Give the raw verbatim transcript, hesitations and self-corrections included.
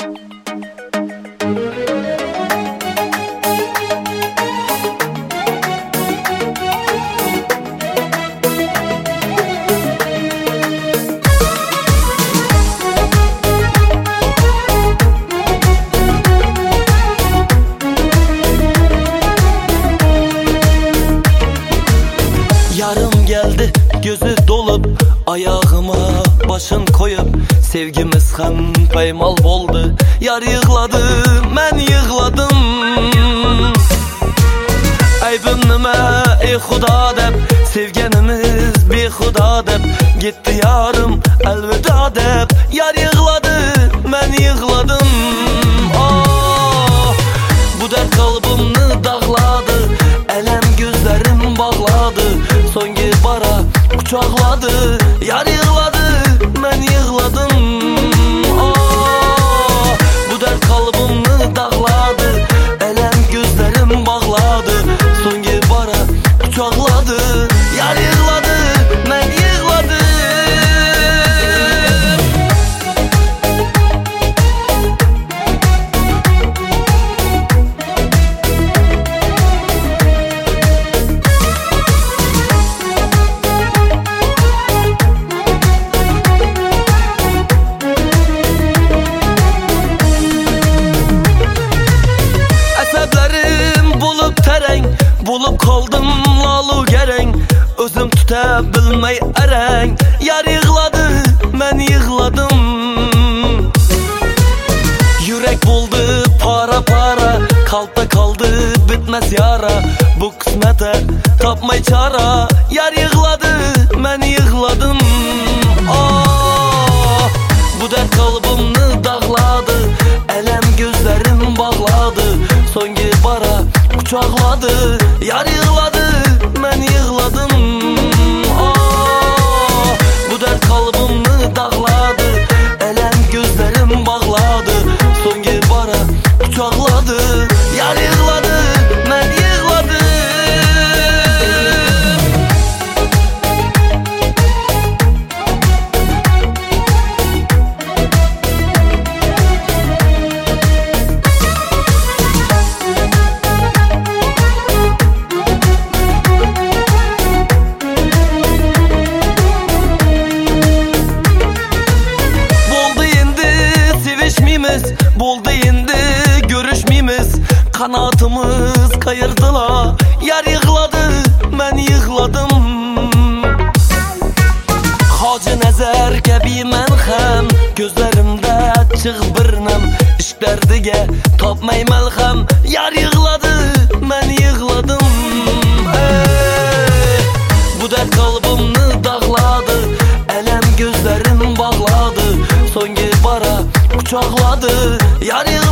Yarım geldi gözü dolup, ayağıma başın koyup, sevgimiz hem paymal oldu. Yar yığladı, ben yığladım. Aybim nime ey Xuda dep, sevgenimiz bir Xuda dep, gitti yarım elveda dep. Yar yığladı, ben yığladım. Ah, bu dert kalbimni dağladı, elem gözlerim bağladı, so'nggi bara kuchoqladi. Yar yig'ladi, men yig'ladim. Ah, bu dard qalbimni dag'ladi, elem gözlerim bağladı, so'nggi bara kuchoqladi. Yar yig'ladi, men yig'ladim. Bulup kaldım lalu gereng, özüm tuta bilmey ereng. Yar yığladı, ben yığladım. Yürek buldu para para, kalpta kaldı bitmez yara. Bu kısmete tapmay çara. Yar yığladı, ben yığladım. Ah, bu dert kalbimni dağladı, elem gözlerim bağladı, so'nggi bara kuchoqladi. Yar yig'ladi, men yig'ladim. Ah, bu dard qalbimni dag'ladi, elem gözlerim bağladı, so'nggi bara kuchoqladi. Yar yig'ladi, men yig'ladim. Buldu endi görüşmeyimiz, kanatımız kayırdılar. Yar yığladı, ben yığladım. Hacı Nazar kabi men ham, gözlerimde çık bir nem. İşk derdige tapmay malham. Yar yığladı, ben yığladım. Hey, bu dert kalbimni dağladı, elem gözlerim bağladı, so'nggi bara kuchoqladi. Yar